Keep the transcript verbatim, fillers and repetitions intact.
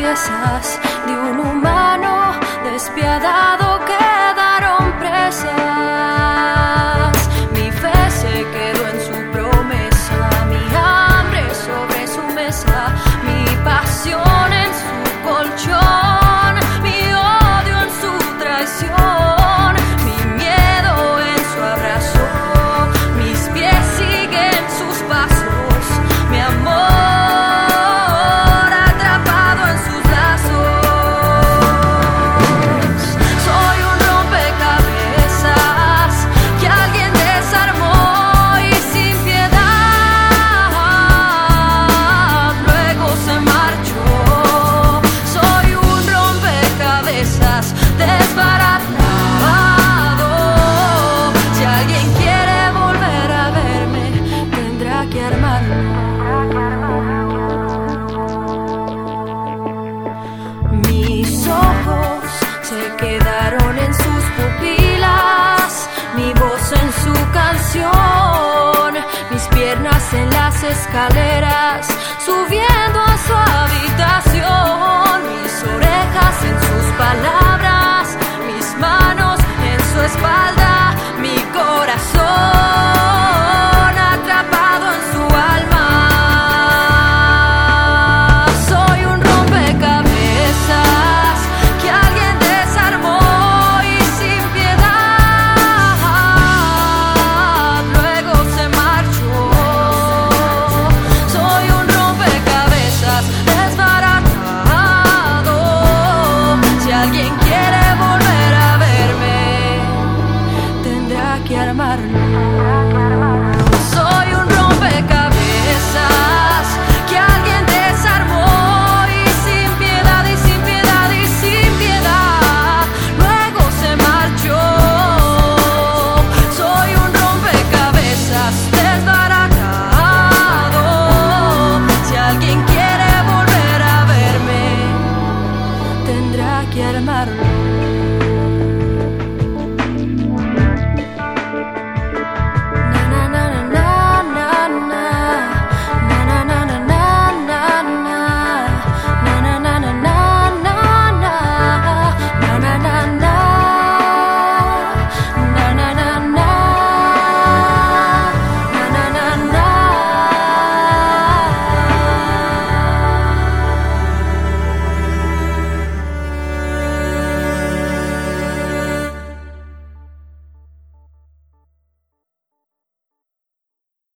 piezas de un humano despiadado quedaron presas. Mi fe se quedó en su promesa, mi hambre sobre su mesa, mi pasión en su colchón, mi odio en su traición, mi miedo en su abrazo, mis pies siguen sus pasos, mi amor atrapado en sus lazos. Soy un rompecabezas que alguien desarmó y sin piedad luego se marchó. Soy un rompecabezas desbaratado. Si alguien quiere volver a verme, tendrá que armarlo. Mis ojos se quedaron en sus pupilas, mi voz en su canción, mis piernas en las escaleras, subiendo a su habitación, mis orejas en sus palabras.